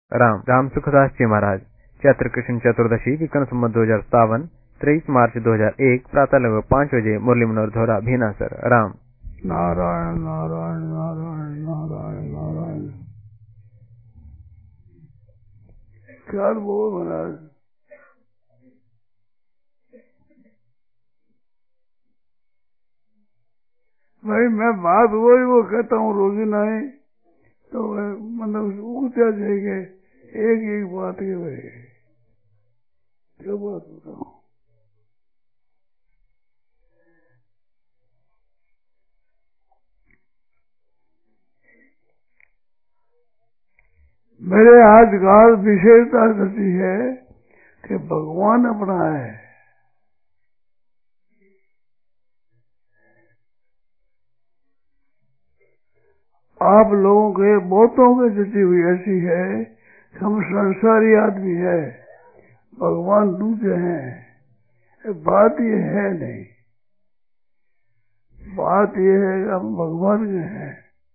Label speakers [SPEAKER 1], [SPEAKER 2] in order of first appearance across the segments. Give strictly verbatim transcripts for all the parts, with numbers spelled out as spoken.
[SPEAKER 1] राम राम सुखदास जी महाराज। चैत्र कृष्ण चतुर्दशी विक्रम संवत दो हजार सतावन तेईस मार्च दो हजार एक प्रातः लगभग पाँच बजे मुरली मनोहर धोरा भीनासर। राम
[SPEAKER 2] नारायण नारायण नारायण नारायण नारायण। क्या बोल महाराज। भाई मैं बात वही वो कहता हूँ रोजी नहीं तो मतलब उगता जाएंगे एक एक बात के भाई क्या बात बताऊं। मेरे आज काल विशेषता रहती है कि भगवान अपना है। आप लोगों के बहुतों के जची हुई ऐसी है कि हम संसारी आदमी है, भगवान दूसरे हैं। बात ये है नहीं, बात ये है कि हम भगवान के हैं।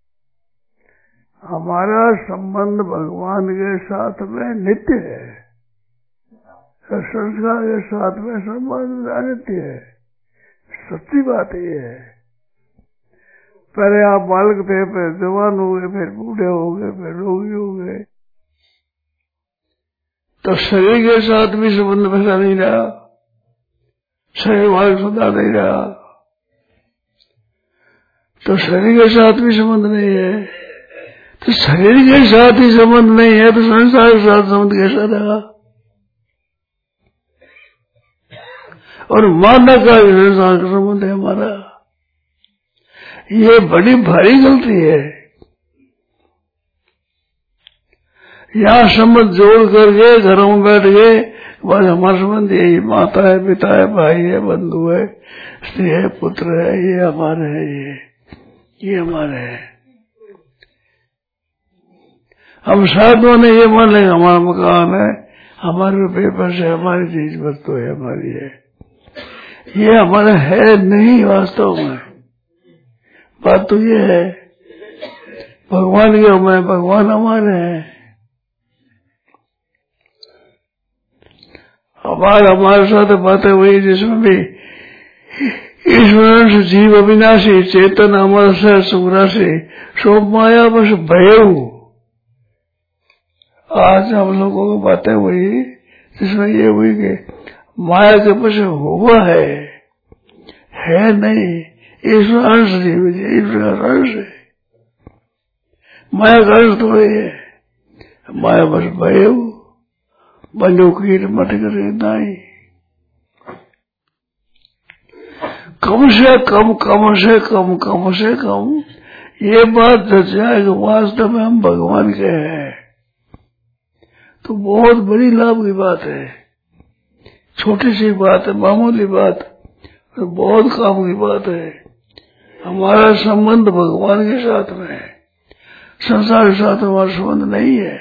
[SPEAKER 2] हमारा संबंध भगवान के साथ में नित्य है, संसार के साथ में संबंध अनित्य है। सच्ची बात ये है। पहले आप बालक थे, फिर जवान हो गए, फिर बूढ़े हो गए, फिर रोगी हो गए, तो शरीर के साथ भी संबंध वैसा नहीं रहा, शरीर वाले सदा नहीं रहा, तो शरीर के साथ भी संबंध नहीं है। तो शरीर के साथ ही संबंध नहीं है तो संसार के साथ संबंध कैसा रहा। और मानना का संसार का संबंध है हमारा, ये बड़ी भारी गलती है। यहाँ संबंध जोड़ करके घरों में बैठ गए, बस हमारा संबंध यही माता है, पिता है, भाई है, बंधु है, स्त्री है, पुत्र है, ये हमारे है, ये ये हमारे है। हम साधुओं ने ये मान लेंगे हमारा मकान है, हमारे रुपये पैसे, हमारी चीज वस्तु है, हमारी है। ये हमारा है नहीं वास्तव में। बात तो ये है भगवान के हम है, भगवान हमारे हैं। हमारे हमारे साथ बातें हुई जिसमें भी ईश्वर जीव अविनाशी चेतन अमर से सुराशि सो माया बस भयऊ। आज हम लोगों को बातें हुई जिसमें ये हुई कि माया के पीछे हुआ है, है नहीं। ईश्वर अंश जीव ईश्वर का अंश है, माया का अंश थोड़ी है। माया बस भय बंजो कीट मट कर दाई। कम से कम कम से कम कम से कम ये बात सच है कि वास्तव में हम भगवान के हैं, तो बहुत बड़ी लाभ की बात है। छोटी सी बात है, मामूली बात, तो बहुत काम की बात है। हमारा संबंध भगवान के साथ में है, संसार के साथ हमारा संबंध नहीं है।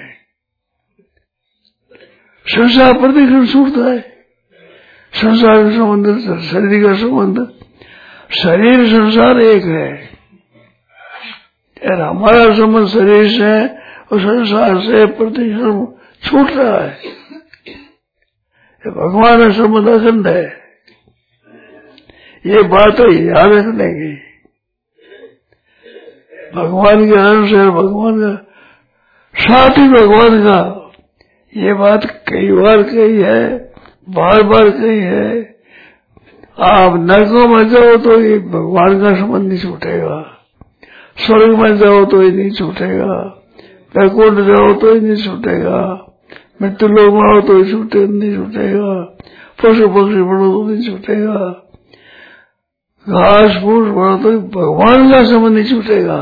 [SPEAKER 2] संसार प्रतिक्षण छूटता है, संसार का संबंध, शरीर का संबंध, शरीर संसार एक है और हमारा संबंध शरीर से और संसार से प्रतिक्षण छूट रहा है। भगवान का संबंध अखंड है, ये बात तो याद रखने की। भगवान के अंश है, भगवान का साथ ही भगवान का, ये बात कई बार कही है, बार बार कही है। आप नरकों में जाओ तो ये भगवान का संबंध नहीं छूटेगा, स्वर्ग में जाओ तो ये नहीं छूटेगा, वैकुंठ जाओ तो ये नहीं छूटेगा, मृत्यु लोग में आओ तो ये छूटे नहीं छूटेगा, पशु पक्षी बढ़ो तो नहीं छूटेगा, घास फूस बढ़ो तो भगवान का संबंध नहीं छूटेगा।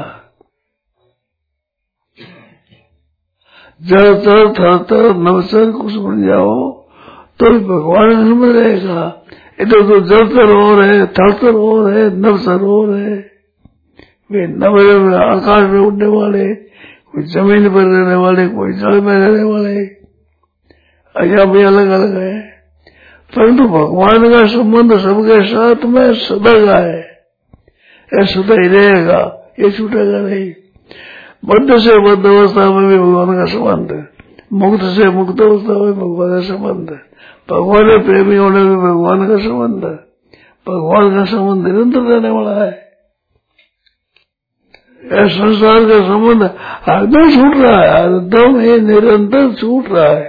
[SPEAKER 2] जड़ तर थर तर नवसर कुछ बन जाओ तो भगवान का संबंध रहेगा। इधर तो जड़ तर हो रहे, थर तर हो रहे, नवसर हो रहे, वे नव आकाश में उड़ने वाले, कोई जमीन पर रहने वाले, कोई जल में रहने वाले, अया भी अलग अलग है। परंतु भगवान का संबंध सबके साथ में सदा का है, ये सदा ही रहेगा, ये छूटेगा नहीं। बद्ध से बद्ध अवस्था में भी भगवान का संबंध, मुक्त से मुक्त होता है भगवान का संबंध है। भगवान में प्रेमी होने में भगवान का संबंध है। भगवान का संबंध निरंतर रहने वाला है। यह संसार का संबंध हरदम छूट रहा है, हरदम ये निरंतर छूट रहा है।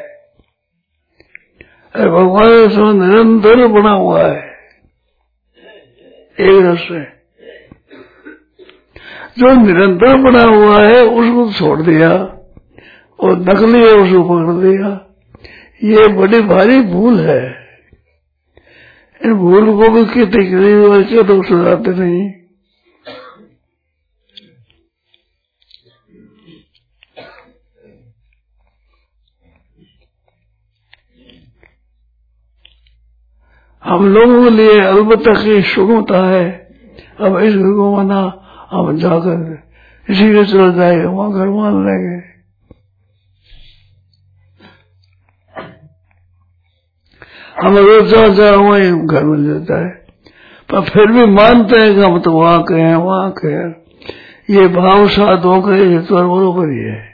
[SPEAKER 2] भगवान का संबंध निरंतर बना हुआ है एक रस से। जो निरंतर बना हुआ है उसको छोड़ दिया और नकली है उसको पकड़ दिया। ये बड़ी भारी भूल है। इन भूल को भी कितने कितने तो सुधारते नहीं। हम लोगों के लिए अलबत्ता की सुख होता है। अब इस घर को माना हम जाकर इसी के चल जाएंगे, वहां घर मान लेंगे। हम रोज जा जा वही घर मिल जाता है, पर फिर भी मानते हैं कि हम तो वहां के हैं वहां के हैं। ये भाव साथ होकर ये तो बरोबर ही है।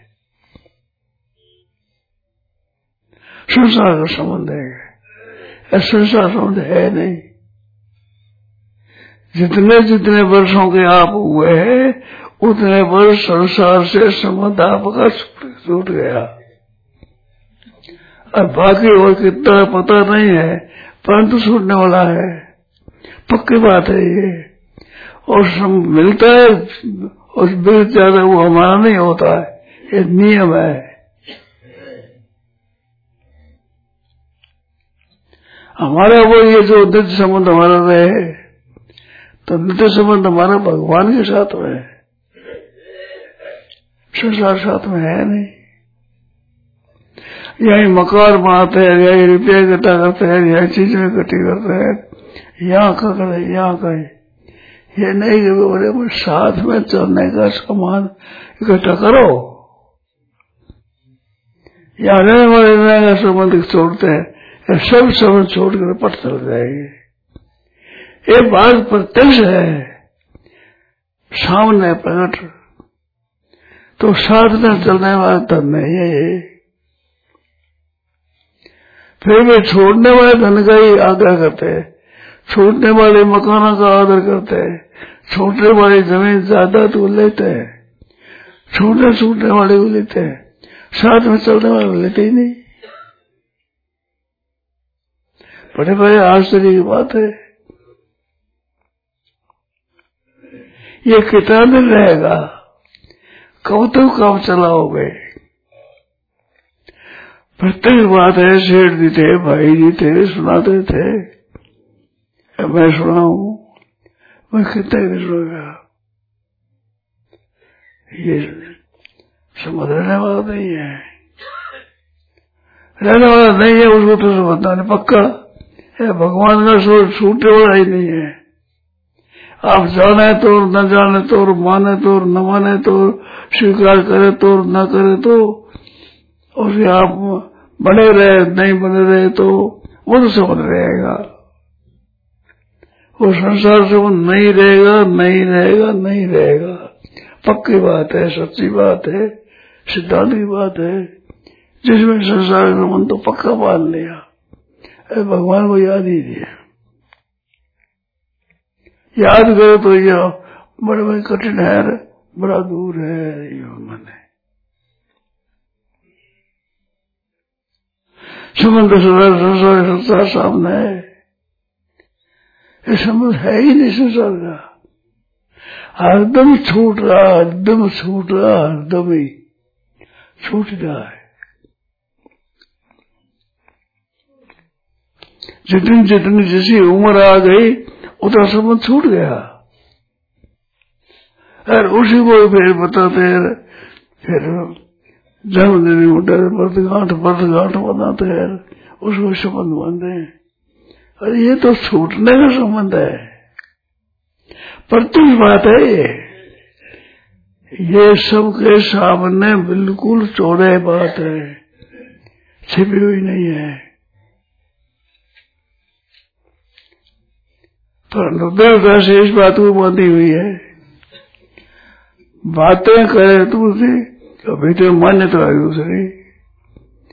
[SPEAKER 2] संसार का संबंध है, संसार संबंध है नहीं। जितने जितने वर्षों के आप हुए हैं उतने वर्ष संसार से संबंध आपका छूट गया। और बाकी और कितना पता नहीं है, परंतु छूटने वाला है, पक्की बात है ये। और सम मिलता है और बिल ज्यादा वो हमारा नहीं होता है, ये नियम है। हमारा वो ये जो नित्य संबंध हमारा रहे, तो नित्य संबंध हमारा भगवान के साथ में है, संसार साथ में है नहीं। यही मकान बनाते हैं, यही रुपये इकट्ठा करते हैं, यही चीजें इकट्ठी करते हैं, यहाँ का करे यहाँ का। ये नहीं कि बोले साथ में चलने का सामान इकट्ठा करो। यहाँ रहने वाले रहने का संबंध छोड़ते हैं, सब समझ छोड़ कर पट चल जाएगी। ये बात प्रत्यक्ष है, सामने प्रकट, तो साथ में चलने वाला धन नहीं है ये। फिर भी छोड़ने वाले धन का ही आदर करते हैं, छूटने वाले मकानों का आदर करते हैं, छूटने वाली जमीन ज्यादा तो लेते हैं, छूटने छूटने वाले को लेते हैं, साथ में चलने वाले लेते ही नहीं। बड़े बड़े आश्चर्य की बात है। ये कितना दिन रहेगा, कब तक कब चलाओगे। प्रत्येक बात है, सेठ जी थे, भाई जी थे, सुनाते थे, मैं सुनाऊं, मैं कितने दिन सुनेगा। ये समझ रहने वाला नहीं है, रहने वाला नहीं है, उसको तो समझना नहीं पक्का। भगवान का सोच छूटने वाला ही नहीं है। आप जाने तो न जाने तो, माने तो न माने तो, स्वीकार करे तो न करे तो, और आप बने रहे नहीं बने रहे तो वो तो समझ रहेगा। वो संसार से वो नहीं रहेगा, नहीं रहेगा, नहीं रहेगा। पक्की बात है, सच्ची बात है, सिद्धांत की बात है। जिसमें संसार का मन तो पक्का मान लिया, भगवान को याद ही दिया। याद करे तो यह बड़े बड़े कठिन है, बड़ा दूर है ये मन है। संबंध संसार संसार सामने है, ये संबंध है ही नहीं संसार का। हरदम छूट रहा, हरदम छूट रहा, हरदम ही छूट रहा है। जितनी जितनी जैसी उम्र आ गई उतना संबंध छूट गया। और उसी को फिर बताते हैं, फिर जन्मदिन उठे वर्षगांठ वर्षगांठ बनाते हैं, उसको संबंध मानते हैं। और ये तो छूटने का संबंध है, प्रत्युष बात है ये। ये सबके सामने बिल्कुल चौड़े बात है, छिपी हुई नहीं है। तो देवता से इस बात को बांधी हुई है। बातें करे दूसरी, कभी तो मान्य तो है दूसरी।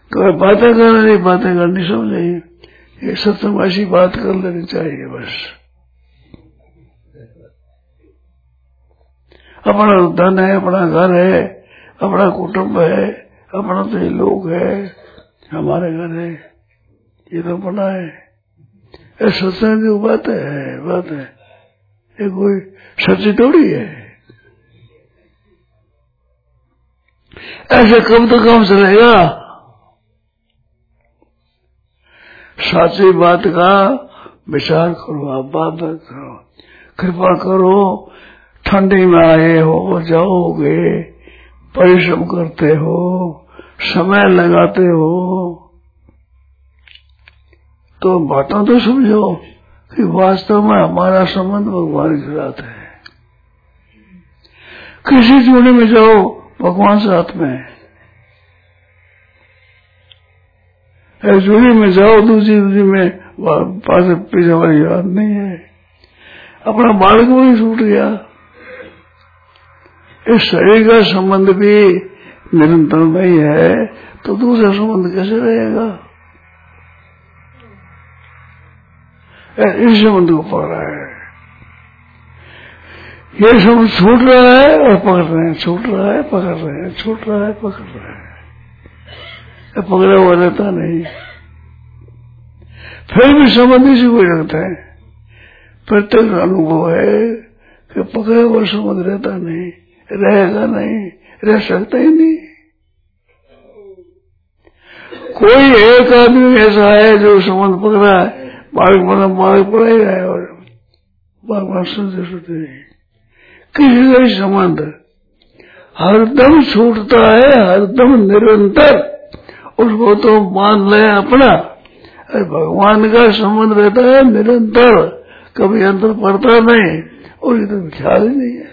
[SPEAKER 2] कोई बातें करना नहीं, बातें करनी समझे, ये सत्संग ऐसी बात कर लेनी चाहिए बस। अपना धन है, अपना घर है, अपना कुटुंब है, अपना तो ये लोग है, हमारे घर है, ये तो अपना है। ये सत्संग की बात है, बात है, ये कोई सच्ची थोड़ी है। ऐसे कब तो काम चलेगा? सच्ची बात का विचार करो, आप बात करो, कृपा करो। ठंडी में आए हो, जाओगे, परिश्रम करते हो, समय लगाते हो, तो बातों तो समझो कि वास्तव में हमारा संबंध भगवान के साथ है। किसी जोड़े में जाओ, भगवान साथ में है। एक जोड़ी में जाओ, दूसरी जोड़ी में पास पीछे वाली बात नहीं है। अपना बालक भी छूट गया। इस शरीर का संबंध भी निरंतर नहीं है तो दूसरा संबंध कैसे रहेगा? इस संबंध को पकड़ा है, ये संबंध छूट रहा है और पकड़ रहे हैं, छूट रहा है पकड़ रहे हैं, छूट रहा है पकड़ रहे हैं, पकड़ा हुआ रहता नहीं। फिर भी संबंध इसी को रखता है। प्रत्येक अनुभव है कि पकड़ा हुआ संबंध रहता नहीं, रहेगा नहीं, रह सकता ही नहीं। कोई एक आदमी ऐसा है जो संबंध पकड़ा है, बालक बना बालक पड़ा ही रहा है और बार बार सुनते सुनते नहीं। किसी का संबंध हरदम छूटता है, हरदम निरंतर, उसको तो मान ले अपना। भगवान का संबंध रहता है निरंतर, कभी अंतर पड़ता नहीं और इधर ख्याल ही नहीं है।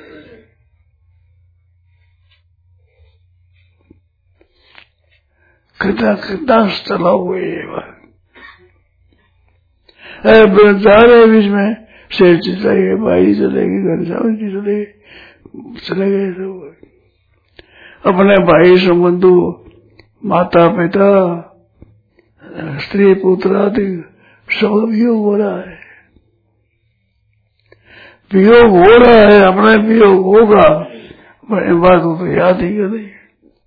[SPEAKER 2] कितना कितना चला हुआ ये बात जा रहे बीच में, शेर जी चले गए, भाई चलेगी, घनश्याम जी चले चले गए सब। अपने भाई संबंधु, माता पिता, स्त्री पुत्र आदि सब वियोग हो रहा है, वियोग हो रहा है, अपना वियोग होगा, इन बातों तो याद ही कर नहीं।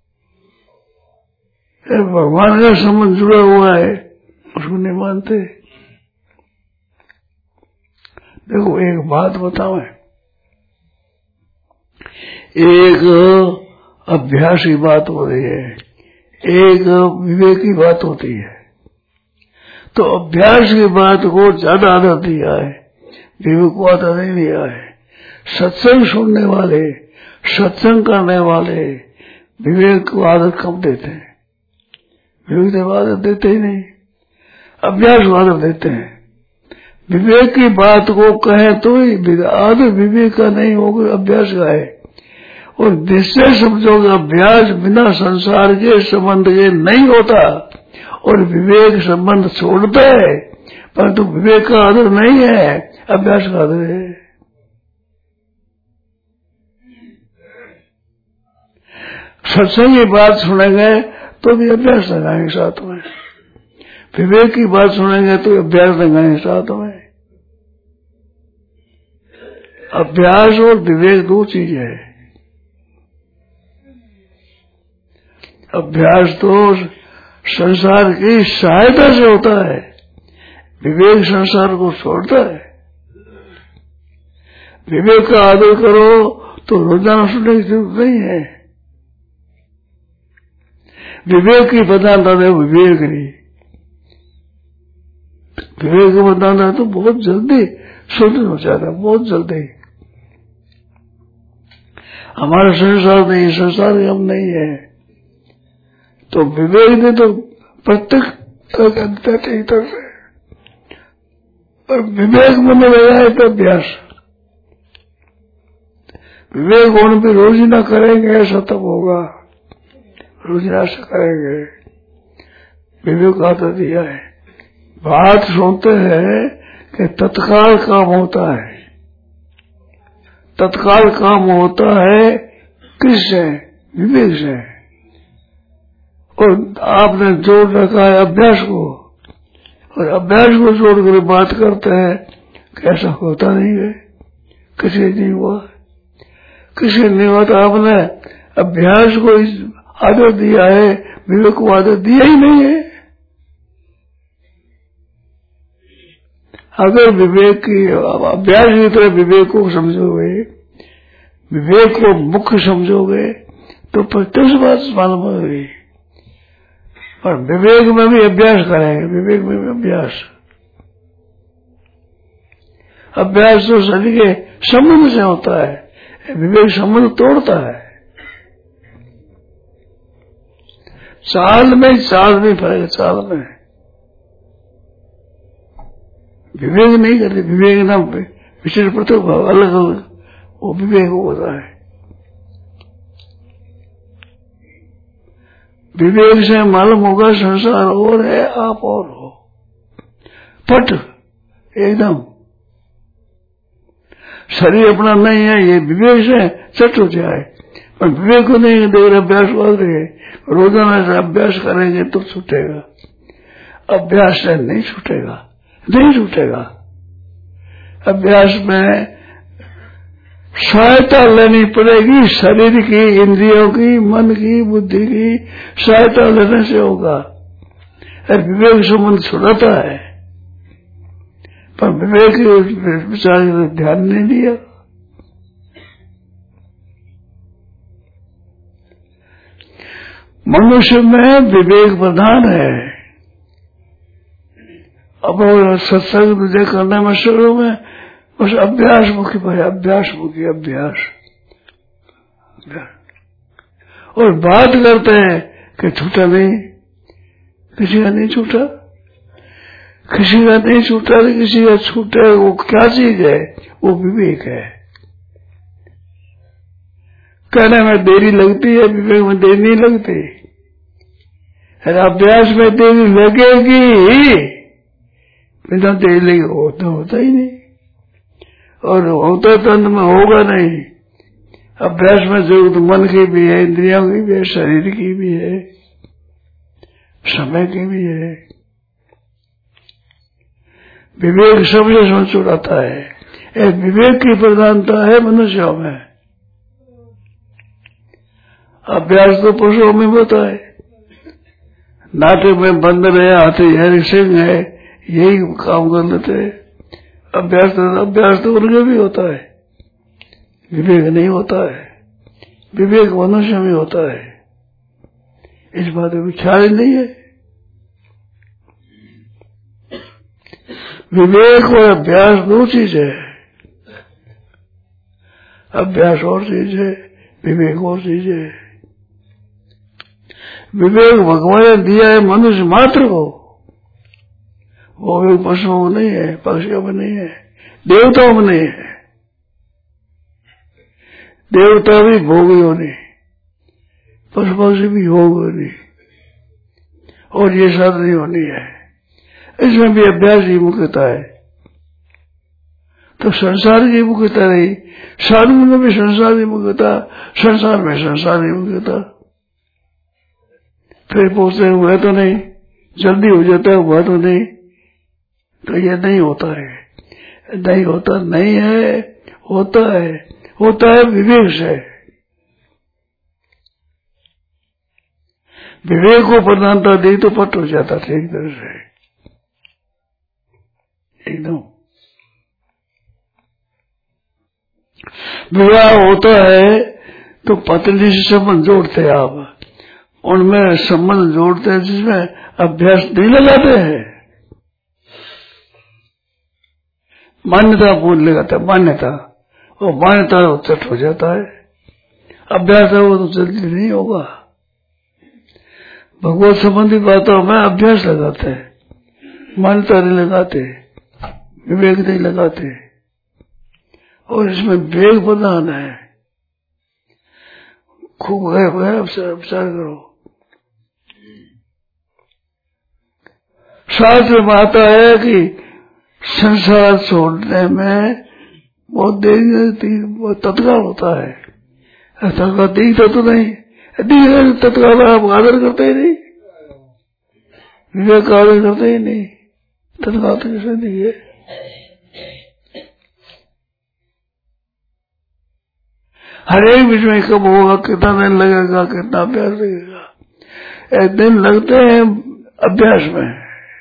[SPEAKER 2] भगवान का संबंध जुड़ा हुआ है, उसको नहीं मानते। देखो एक बात बताओ, एक अभ्यास की बात हो रही है, एक विवेक की बात होती है। तो अभ्यास की बात को ज्यादा आदर दिया है, विवेक को आदर नहीं दिया है। सत्संग सुनने वाले, सत्संग करने वाले विवेक को आदर कम देते हैं, विवेक को आदर देते ही नहीं, अभ्यास को आदर देते हैं। विवेक की बात को कहें तो आदर विवेक का नहीं होगा, अभ्यास का है। और निश्चय समझोगे अभ्यास बिना संसार के संबंध के नहीं होता, और विवेक संबंध छोड़ता है, परंतु विवेक का आदर नहीं है, अभ्यास का आदर है। सत्संग की बात सुनेंगे तो भी अभ्यास लगाएंगे साथ में, विवेक की बात सुनेंगे तो अभ्यास लगाएंगे साथ में। अभ्यास और विवेक दो चीज है। अभ्यास तो संसार की सहायता से होता है, विवेक संसार को छोड़ता है। विवेक का आदर करो तो रोजाना सुनने की जरूरत नहीं है। विवेक की बताना है, विवेक नहीं, विवेक को बताना तो बहुत जल्दी सुन हो जाता, बहुत जल्दी। हमारा संसार नहीं, संसार हम नहीं है, तो विवेक ने तो प्रत्येक ठीक तरह से, और विवेक मन लगा है तो अभ्यास। विवेक होने भी रोज ना करेंगे ऐसा तब होगा, रोज ना ऐसा करेंगे। विवेक आता दिया है, बात सुनते हैं कि तत्काल काम होता है, तत्काल काम होता है किससे? विवेक से। और आपने जोड़ रखा है अभ्यास को, और अभ्यास को जोड़कर बात करते हैं कि ऐसा होता नहीं है, किसी नहीं हुआ, किसी नहीं हुआ। तो आपने अभ्यास को आदर दिया है, विवेक को आदर दिया ही नहीं है। अगर विवेक की अभ्यास की तरह विवेक को समझोगे, विवेक को मुख्य समझोगे तो प्रत्यक्ष बात मालूम होगी। और विवेक में भी अभ्यास करेंगे, विवेक में भी अभ्यास अभ्यास तो शरीर के संबंध से होता है, विवेक संबंध तोड़ता है। चाल में चाल में फर्क है, चाल में विवेक नहीं करते, विवेक ना विशेष पृथक भाव अलग अलग, वो विवेक होता है। विवेक से मालूम होगा संसार और है, आप और हो, पट एकदम शरीर अपना नहीं है, ये विवेक से चट हो जाए। पर विवेक को नहीं देख रहे, अभ्यास कर रहे, रोजाना से अभ्यास करेंगे तो छूटेगा, अभ्यास से नहीं छूटेगा, नहीं छूटेगा। अभ्यास में सहायता लेनी पड़ेगी, शरीर की, इंद्रियों की, मन की, बुद्धि की सहायता लेने से होगा। विवेक संबंध छुड़ाता है, पर विवेक विचार ध्यान नहीं दिया। मनुष्य में विवेक प्रधान है। अब सत्संग विजय करने में शुरू में बस अभ्यास मुखी भाई, अभ्यास मुखी, अभ्यास और बात करते हैं कि छूटा नहीं, किसी का नहीं छूटा, किसी का नहीं छूटा, किसी का छूटे। वो क्या चीज है? वो विवेक है। कहने में देरी लगती है, विवेक में देरी नहीं लगती। अभ्यास में देरी लगेगी, बिना देरी लगे हो तो होता ही नहीं, और होता तो अंत में होगा नहीं। अभ्यास में जरूरत मन की भी है, इंद्रियों की भी है, शरीर की भी है, समय की भी है। विवेक सबसे समझ छुड़ाता है। एक विवेक की प्रधानता है मनुष्यों में। अभ्यास तो पशुओं में होता है, नाटक में बंदर है, हाथी है, सिंह है, यही काम कर लेते हैं। अभ्यास तो अभ्यास तो उनके भी होता है, विवेक नहीं होता है। विवेक मनुष्य में होता है, इस बात में ख्याल ही नहीं है। विवेक और अभ्यास दो चीज है। अभ्यास और चीज है, विवेक और चीज है। विवेक भगवान ने दिया है मनुष्य मात्र को, वो भी पशुओं में नहीं है, पक्षियों में नहीं है, देवताओं में नहीं है। देवता भी भोग योनि, पशु पक्षी भी भोग योनि, और ये सब नहीं होनी है। इसमें भी अभ्यास की मुख्यता है। तो संसार की मुख्यता नहीं, साधु में भी संसार की मुख्यता, संसार में संसार की मुख्यता। फिर पूछते हुए तो नहीं, जल्दी हो जाता है, हुआ तो नहीं, तो ये नहीं होता है, नहीं होता नहीं है, होता है, होता है विवेक से। विवेक को प्रधानता दी तो पट हो जाता था एक तरह से, एकदम। विवाह होता है तो पत्नी से संबंध जोड़ते हैं आप, उनमें संबंध जोड़ते हैं जिसमें अभ्यास नहीं लगाते हैं, मान्यता पूर्ण लगाता है, मान्यता, वो मान्यता चट हो जाता है। अभ्यास है वो तो जल्दी नहीं होगा। भगवत संबंधी बातों में अभ्यास लगाते हैं, मान्यता नहीं लगाते, विवेक नहीं लगाते, और इसमें वेग प्रधान है। खूब गए गए विचार करो। शास्त्र में आता है कि संसार छोड़ने में बहुत देरी लगती, बहुत तत्काल होता है। तत्काल दिखता तो नहीं, दिख तत्काल आप आदर करते ही नहीं। विवेक कार्य करते ही नहीं, तत्काल तो कैसे नहीं है। हर एक बीच में कब होगा, कितना दिन लगेगा, कितना अभ्यास लगेगा। एक दिन लगते हैं अभ्यास में,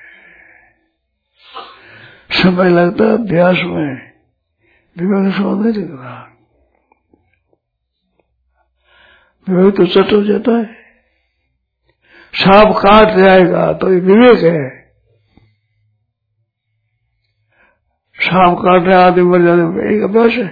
[SPEAKER 2] समय लगता है अभ्यास में, विवेक समझ नहीं लग रहा। विवेक तो चट हो जाता है, सांप काट जाएगा तो ये विवेक है। सांप काट रहे आदमी मर जाने में एक अभ्यास है।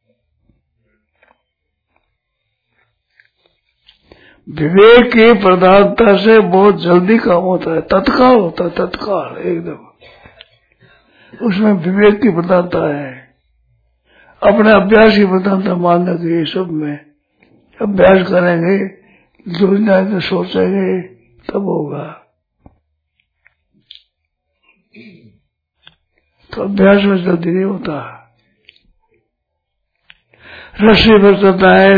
[SPEAKER 2] विवेक की प्रधानता से बहुत जल्दी काम होता है, तत्काल होता है, तत्काल एकदम, उसमें विवेक की प्रधानता है। अपने अभ्यास की प्रधानता मान लगे, सब में अभ्यास करेंगे, सोचना है तो सोचेंगे, तब होगा। तो अभ्यास में जल्दी नहीं होता। रस्सी पर चलता है,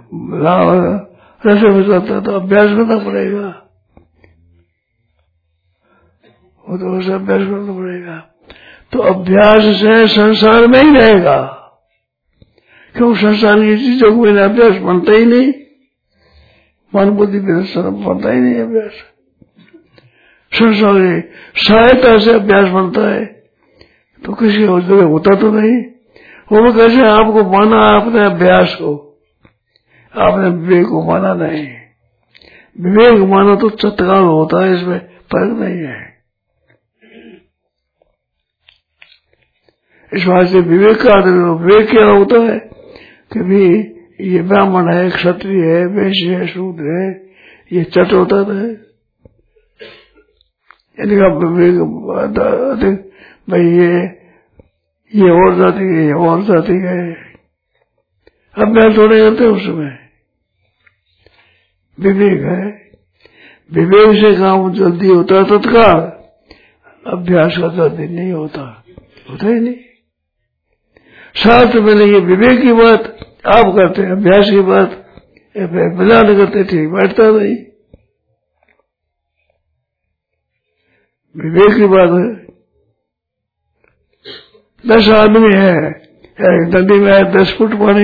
[SPEAKER 2] रस्सी पर चलता है तो अभ्यास करना पड़ेगा, वो तो उसे अभ्यास करना पड़ेगा। तो अभ्यास से संसार में ही रहेगा, क्यों संसार की चीजों को बिना अभ्यास बनता ही नहीं, मन बुद्धि बिना बनता ही नहीं अभ्यास। संसार की सहायता से अभ्यास बनता है, तो किसी और जगह होता तो नहीं। वो कैसे आपको माना आपने अभ्यास को, आपने विवेक को माना नहीं। विवेक माना तो तत्काल होता है, इसमें फर्क नहीं है। इस बात से विवेक का विवेक क्या होता है कि भी ये ब्राह्मण है, क्षत्रिय है, वैश्य है, शूद्र है, ये चट होता है। इनका विवेक भाई ये ये और जाति है, ये और जाति है, अभ्यास थोड़े करते उसमें। विवेक है, विवेक से काम जल्दी होता है तत्काल, अभ्यास का जल्दी नहीं होता, होता ही नहीं। शास्त्र में नहीं, विवेक की बात आप करते हैं, अभ्यास की बात बिना नहीं करते, ठीक बैठता नहीं। विवेक की बात है। दस आदमी है, एक नदी में है दस फुट पानी,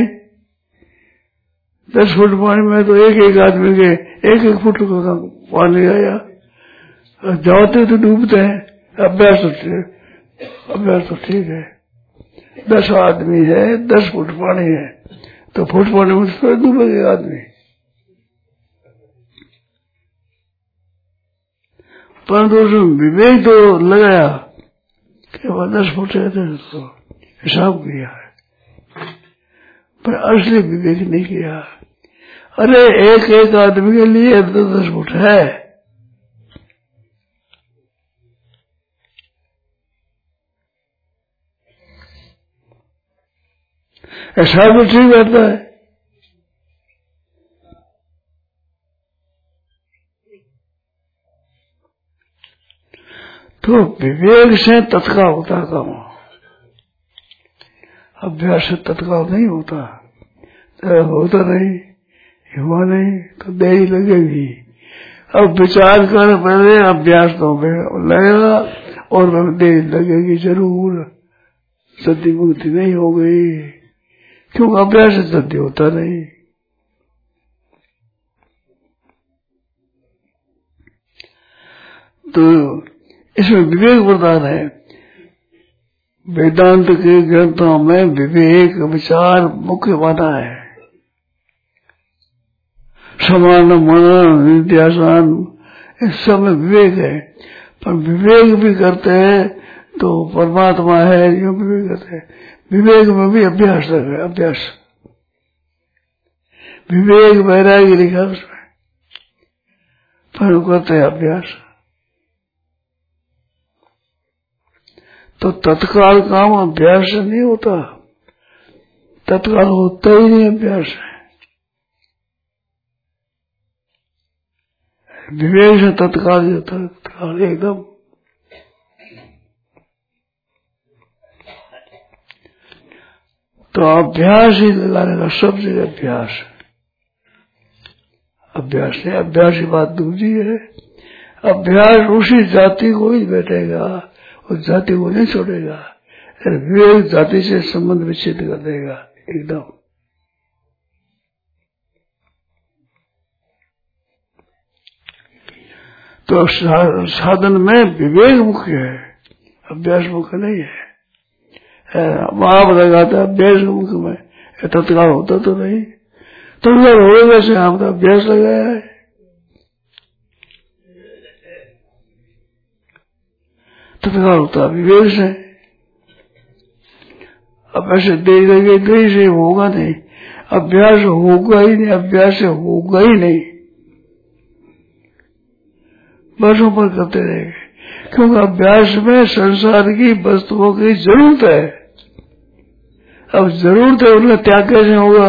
[SPEAKER 2] दस फुट पानी में तो एक एक आदमी के एक एक फुट का पानी आया, जाते तो डूबते हैं। अभ्यास तो अभ्यास तो ठीक है, दस आदमी है, दस फुट पानी है, तो फुट पानी में तो डूबेगा आदमी। परंतु उसमें विवेक तो लगाया कि वह दस फुट है तो हिसाब किया है, पर असली विवेक नहीं किया। अरे एक एक आदमी के लिए दस दस फुट है, ऐसा भी ठीक रहता है। तो विवेक से तत्काल होता काम, अभ्यास से तत्काल नहीं होता। तो होता नहीं, हुआ नहीं तो देरी लगेगी। अब विचार कर पहले, अभ्यास तो लगेगा और देरी लगेगी जरूर, सदी मुक्ति नहीं हो गई, क्योंकि अभ्यास से सदी होता नहीं। तो इसमें विवेक प्रधान है। वेदांत के ग्रंथों में विवेक विचार मुख्य माना है। समान मनन निध्यासन इस सब में विवेक है, पर विवेक भी करते हैं तो परमात्मा है, यो विवेक करते हैं। विवेक में भी अभ्यास है, अभ्यास विवेक वैराग्य लिखा उसमें, पर करते हैं अभ्यास। तो तत्काल काम अभ्यास से नहीं होता, तत्काल होता ही नहीं अभ्यास है। विवेक से तत्काल होता है, तत्काल एकदम। तो अभ्यास ही लाने का सब जगह अभ्यास, अभ्यास है। अभ्यास की बात दूसरी है, अभ्यास उसी जाति को ही बैठेगा, उस जाति को नहीं छोड़ेगा। विवेक जाति से संबंध विच्छेद कर देगा एकदम। तो साधन में विवेक मुख्य है, अभ्यास मुख्य नहीं है। आप लगाता अभ्यास मुख्य में, तत्काल होता तो नहीं, तत्काल हो वैसे आपका अभ्यास लगाया है। तत्काल होता विवेक से। अब ऐसे देख देंगे कहीं से होगा नहीं, अभ्यास होगा ही नहीं, अभ्यास से होगा ही नहीं, वर्षों पर करते रहेंगे। क्योंकि अभ्यास में संसार की वस्तुओं की जरूरत है। अब जरूरत है, उनका त्याग कैसे होगा?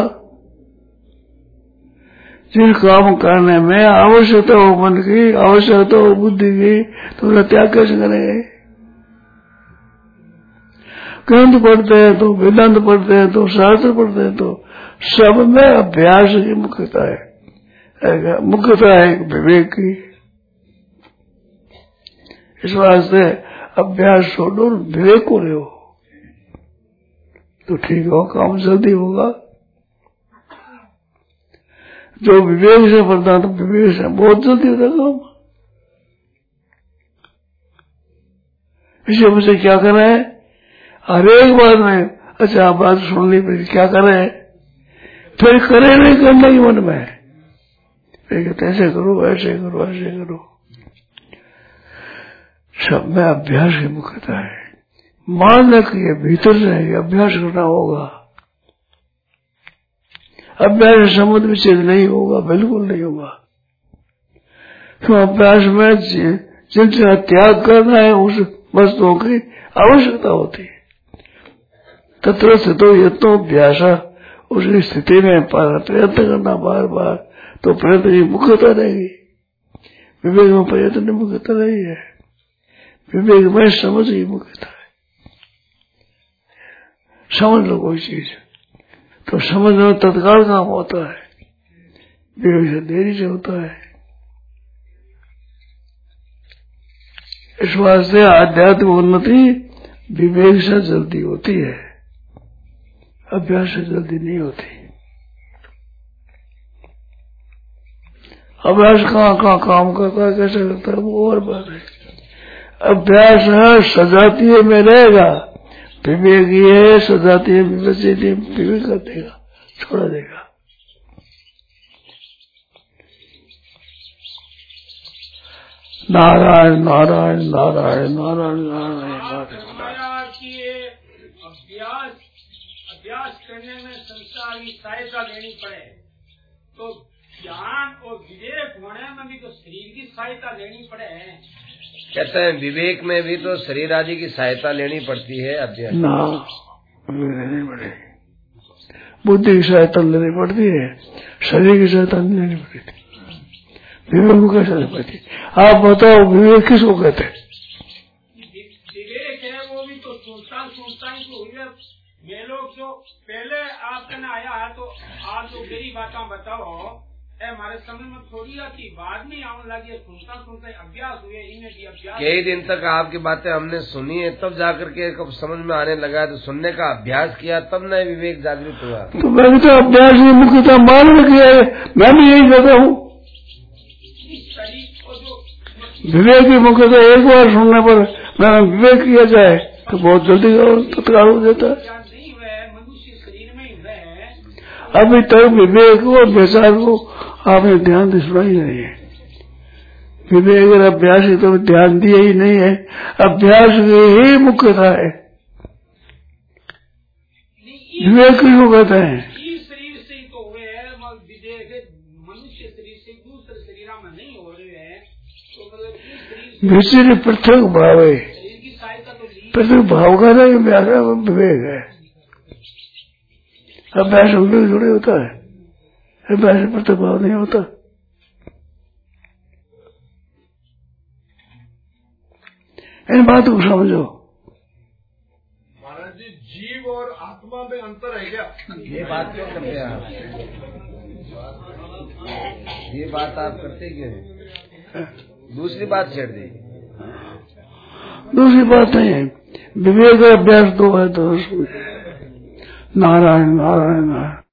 [SPEAKER 2] जिन काम करने में आवश्यकता हो मन की, आवश्यकता हो बुद्धि की, तो उनका त्याग कैसे करेंगे? ग्रंथ पढ़ते हैं तो, वेदांत पढ़ते हैं तो, शास्त्र पढ़ते हैं तो, सब में अभ्यास की मुख्यता है, मुख्यता है विवेक की। इस वास्ते अभ्यास छोड़ो, विवेक को ले तो ठीक हो, काम जल्दी होगा। जो विवेक से पढ़ता तो विवेक से बहुत जल्दी होता काम। इसे मुझे क्या करना है? हर एक बात में अच्छा बात सुन ली, फिर क्या करे? फिर करे नहीं करना ही मन में, फिर कहते ऐसे करो, ऐसे करो, ऐसे करो। सब में अभ्यास की मुख्यता है। मान रखिए भीतर से अभ्यास करना होगा, अभ्यास संबंध विच्छेद नहीं होगा, बिल्कुल नहीं होगा। तो अभ्यास में जिनसे त्याग करना है उस वस्तुओं की आवश्यकता होती है। तत्र स्थितो यत्नो अभ्यास, उसकी स्थिति में प्रयत्न करना बार बार, तो प्रयत्न की मुख्यता रहेगी। विवेक में प्रयत्न की मुख्यता नहीं है, विवेक में समझ की मुख्यता है। समझ लो कोई चीज तो समझ में तत्काल काम होता है, विवेक से देरी से होता है। इस वास्ते आध्यात्मिक उन्नति विवेक से जल्दी होती है, अभ्यास से जल्दी नहीं होती। अभ्यास कहाँ कहाँ काम करता है, कैसे करता है, वो और बात है। अभ्यास है सजातीय में रहेगा, विवेक ये सजातीय विवेक कर देगा, छोड़ा देगा। नारायण नारायण नारायण नारायण नारायण
[SPEAKER 3] नारायण। अभ्यास अभ्यास करने में संसार की सहायता लेनी पड़े तो ज्ञान और विवेक होने में भी तो शरीर की सहायता लेनी पड़े।
[SPEAKER 4] कहते हैं विवेक में भी तो शरीर आदि की सहायता लेनी पड़ती है। अभ्यास
[SPEAKER 2] ना लेनी पड़ेगी, बुद्धि की सहायता लेनी पड़ती है, शरीर की सहायता नहीं लेनी पड़ती। विवेक को कैसे लेनी पड़ती? आप बताओ विवेक किसको कहते हैं?
[SPEAKER 3] विवेक है वो भी तो सुनता सुनता ही तो हुई। ये लोग जो पहले आपके न आया है तो आप जो मेरी बातें बताओ, हमारे समय में थोड़ी आती, बाद में आने लगी, सुनता सुनता अभ्यास हुए, इन्हें भी अभ्यास।
[SPEAKER 4] कई दिन तक आपकी बातें हमने सुनी है, तब जाकर के कब समझ में आने लगा, तो सुनने का अभ्यास किया तब न विवेक जागृत हुआ।
[SPEAKER 2] तो मैंने तो अभ्यास की मुख्यता मान रखी है, मैं भी यही कहता हूँ। विवेक की मुख्यता एक बार सुनने पर मैंने विवेक किया जाए तो बहुत जल्दी तत्काल हो जाता है।
[SPEAKER 3] मनुष्य शरीर में ही है,
[SPEAKER 2] अभी तक विवेक और विचार को आपने ध्यान से सुना ही नहीं है। विवेक और अभ्यास की तो ध्यान दिया ही नहीं है, अभ्यास की ही मुख्यता है। विवेक किसको कहते हैं?
[SPEAKER 3] शरीर से ही तो हुए है, मनुष्य शरीर से दूसरे शरीर में नहीं हो रहे हैं।
[SPEAKER 2] विषय पृथक भाव है, पृथक भाव का नहीं विवेक है। अभ्यास विवेक जुड़े होता है, अभ्यास पृथक भाव नहीं होता। इन बात को समझो।
[SPEAKER 5] महाराज जी, जीव और आत्मा में अंतर है क्या?
[SPEAKER 4] ये बात क्यों करते हैं आप? ये बात आप करते क्यों हैं? दूसरी बात छेड़ दी।
[SPEAKER 2] दूसरी बात नहीं है, विवेक अभ्यास दो है तो नारायण नारायण नारायण।